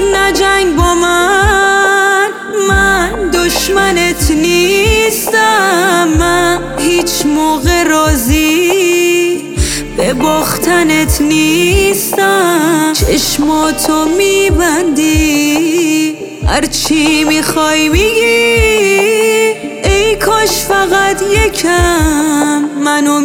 نجنگ با من دشمنت نیستم. من هیچ موقع راضی به باختنت نیستم. چشماتو میبندی هرچی میخوای میگی. ای کاش فقط یکم منو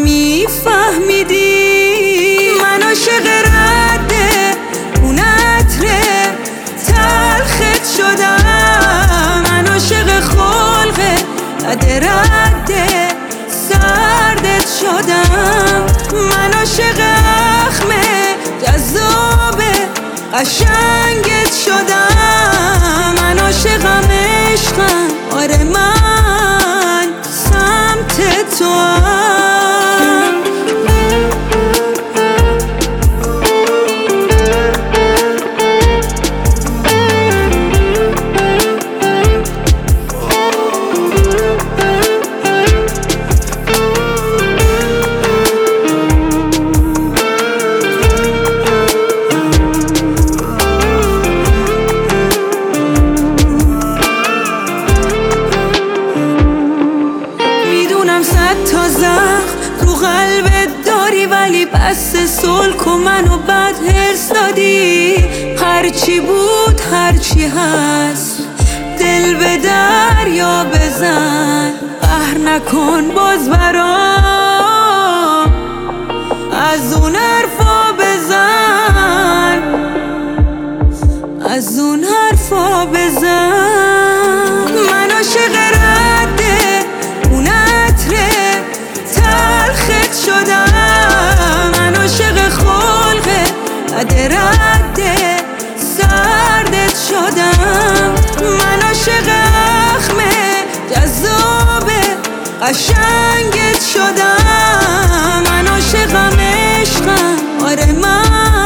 میفهمیدی. من عاشق رد اون عطر تلخت شدم. من عاشق خلق بد رد سردت شدم. من عاشق اخم جذاب قشنگت شدم. من عاشقم عشقم آره من سمت توام. رو قلبت داری ولی بس سلک و منو بد هرس دادی. هرچی بود هرچی هست دل به دریا بزن. قهر نکن باز برام از اون حرفا بزن. از اون حرفا بزن. من عاشق رد اون عطر تلخت شدم. من عاشق خلق بد رد سردت شدم. من عاشق اخم جذاب قشنگت شدم. من عاشقم عشقم آره من